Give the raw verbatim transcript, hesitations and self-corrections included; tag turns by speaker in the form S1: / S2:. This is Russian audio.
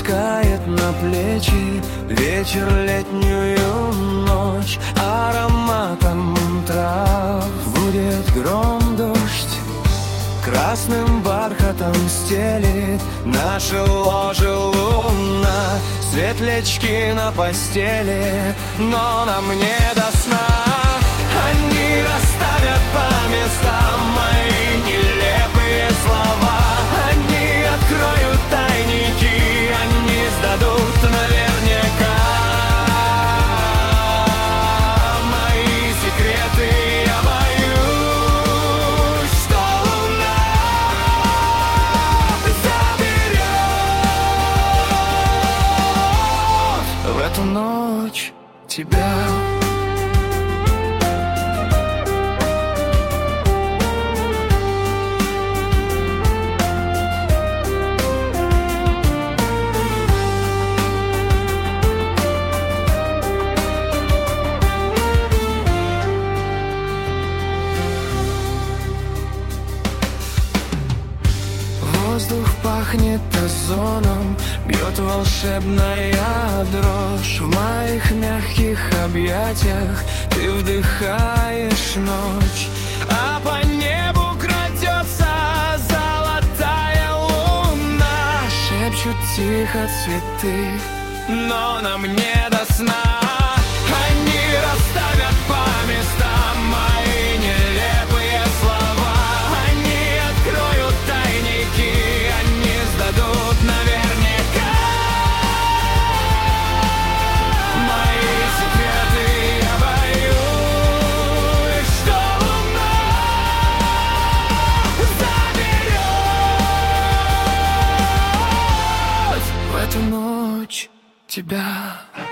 S1: опускает на плечи вечер, летнюю ночь. Ароматом трав будет гром, дождь, красным бархатом стелит наши ложи луна. Светлячки на постели, но нам не до сна. Они расставят по местам мои нелепые слова. Они откроют тайники, они сдадут наверняка мои секреты. Я боюсь, что луна заберет в эту ночь тебя. Воздух пахнет озоном, бьет волшебная дрожь. В моих мягких объятиях ты вдыхаешь ночь, а по небу крадется золотая луна. Шепчут тихо цветы, но нам не до сна. Они расставят по местам мои нелепые слова. Они откроют тайники, они сдадут наверняка мои секреты. Я боюсь, что луна заберет в эту ночь тебя.